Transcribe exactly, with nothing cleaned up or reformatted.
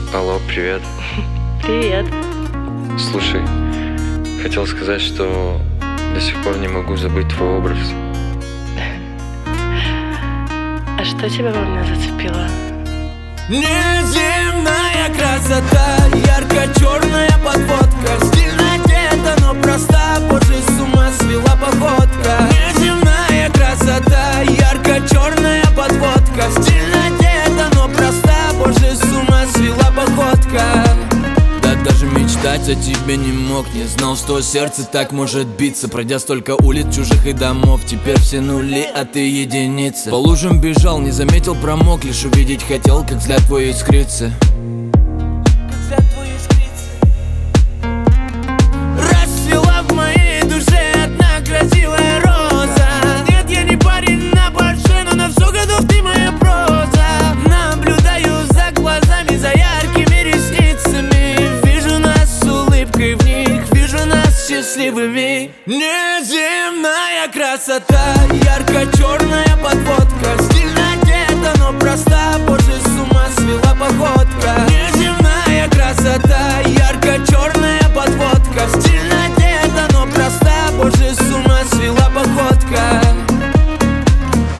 Алло, привет. Привет. Слушай, хотел сказать, что до сих пор не могу забыть твой образ. А что тебя во мне зацепило? Неземная красота, ярко-черная подводка, стильно одета, но проста, боже, с ума свела походка. Неземная красота, ярко-черная подводка, стильно одета, но проста, боже, с ума свела походка. Да даже мечтать о тебе не мог, не знал, что сердце так может биться. Пройдя столько улиц чужих и домов, теперь все нули, а ты единица. По лужам бежал, не заметил, промок, лишь увидеть хотел, как взгляд твой искрится. Расцвела в моей душе одна красивая роза. Нет, я не парень на Порше, но на все годов ты моя проза. Наблюдаю за глазами, за яркими ресницами. Вижу нас с улыбкой в них, вижу нас счастливыми. Неземная красота, ярко-черная подводка,